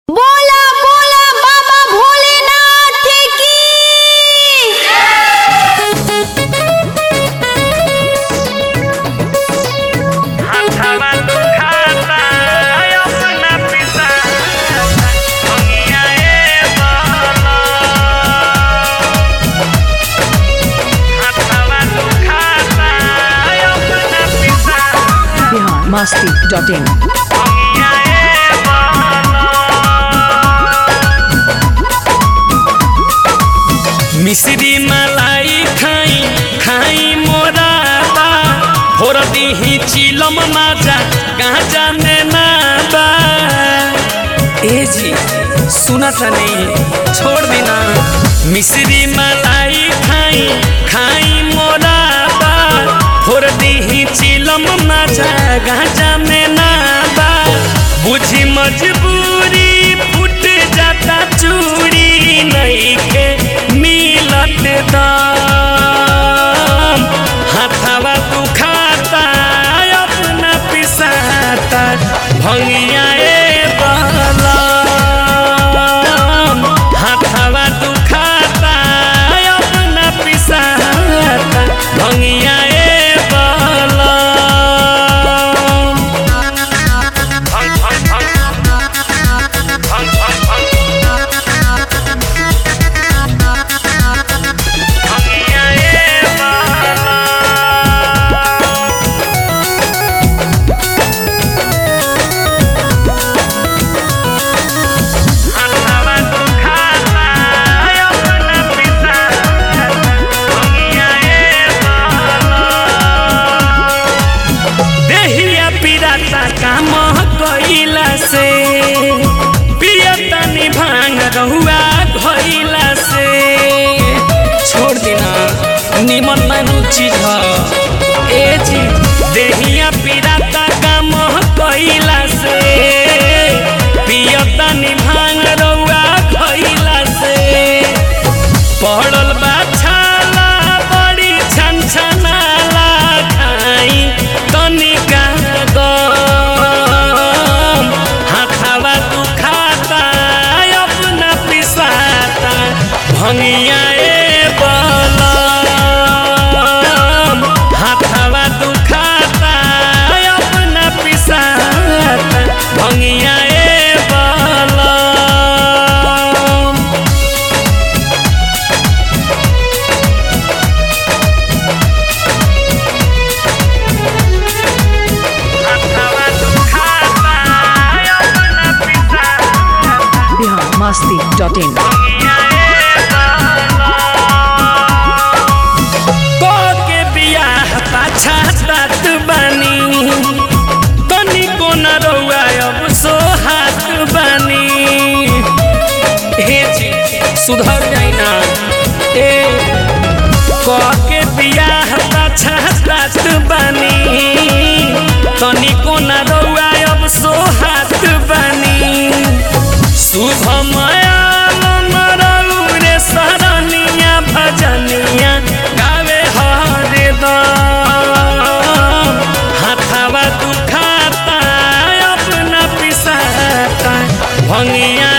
बोला बोला बाबा भोलेनाथ की। हाथवा दुखाता अपना पिता भंगिया बाला। हाथवा दुखाता अपना पिता biharmasti.in भंगिया बाला। मिश्री मलाई खाई खाई मोराबा भोर दीही चिलम माजा गाजा में नाबा। ए जी सुना था नहीं छोड़ देना। मिश्री मलाई खाई खाई मोराबा भोर दीही चिलम माजा गाजा में नाबा। बुझी मजबूरी फूट जाता चूड़ी नहीं के मिलत दाम। हाथवा दुखाता अपना पिसाता भंगिया बाला। हाथवा दुखाता अपना पिसाता भंगिया बाला। देहिया पिराता काम कइला से पियतनी भांग रहुआ घइला से। छोड़ देना निमन मानु चीज ह। ए जी देहिया पिराता काम कइला से पियतनी भांग रहुआ घइला से। पड़ल बा छाला बड़ी छनछनाला खाई तनिका दम। हाथवा दुखाता अपना पिसाता भंगिया बलम। हाथवा दुखाता अपना पिसाता भंगिया बलम। biharmasti.in के बियाह पाछा तात बानी तनिको न रउआ अब सोहात बानी। हे जी सुधर जाई ना। ए के बियाह पाछा तात बानी तनिको न रउआ अब सोहात बानी। शुभमया रे सरनिया भजनिया गावे हरदम। हाथवा दुखाता अपना पिसाता भंगिया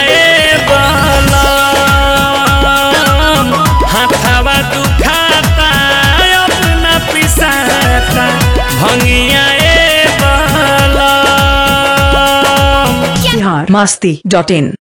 बलम। हाथवा दुखाता अपना पिसाता भंगिया बलम। biharmasti.in